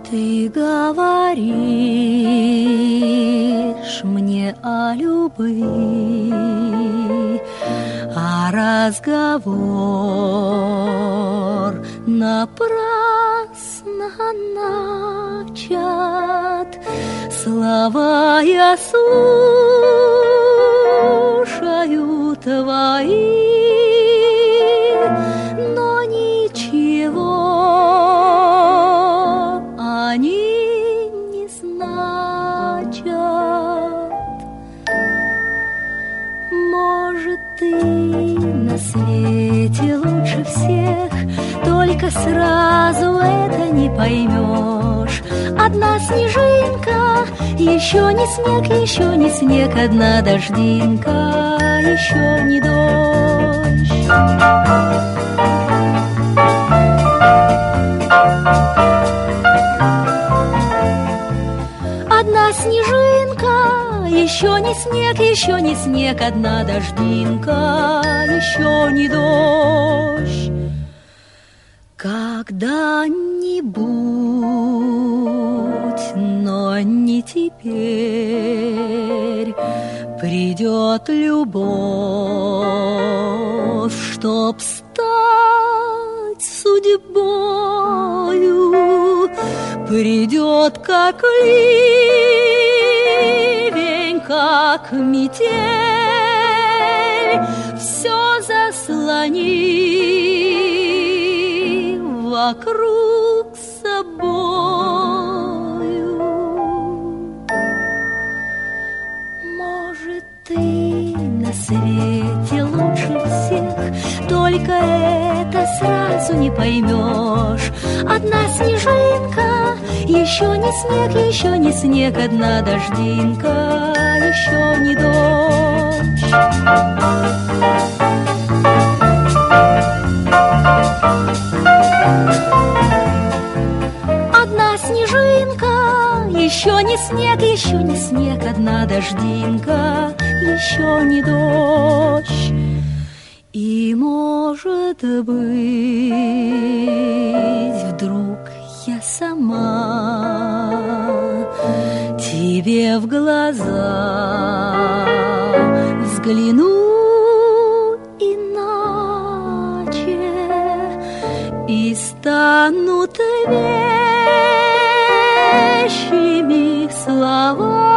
Ты говоришь мне о любви, а разговор напрасно начат. Слова я слушаю твои, но ничего они не значат. Может, ты на свете лучше всех, только сразу это не поймешь. Одна снежинка, еще не снег, еще не снег, одна дождинка, еще не дождь. Одна снежинка, еще не снег, еще не снег, одна дождинка, еще не дождь. Когда-нибудь, но не теперь, придет любовь, чтоб стать судьбою, придет как ливень, как метель, все заслонит вокруг собою. Может, ты на свете лучше всех, только это сразу не поймешь. Одна снежинка, еще не снег, еще не снег, одна дождинка, еще не дождь. Одна снежинка, еще не снег, еще не снег, одна дождинка, еще не дождь. И, может быть, вдруг я сама тебе в глаза взгляну иначе и станут вещими слова,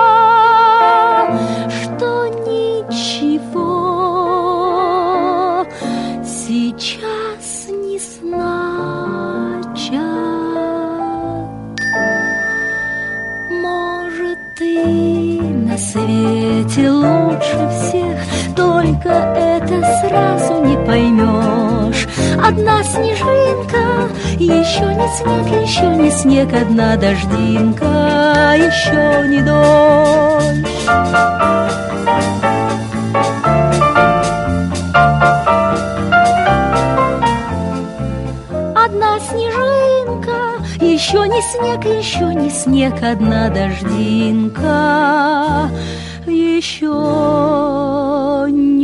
что ничего сейчас не значат. Может, ты на свете лучше всех, только это сразу не поймешь. Одна снежинка, еще не снег, еще не снег, одна дождинка, еще не дождь. Одна снежинка, еще не снег, еще не снег, одна дождинка, еще не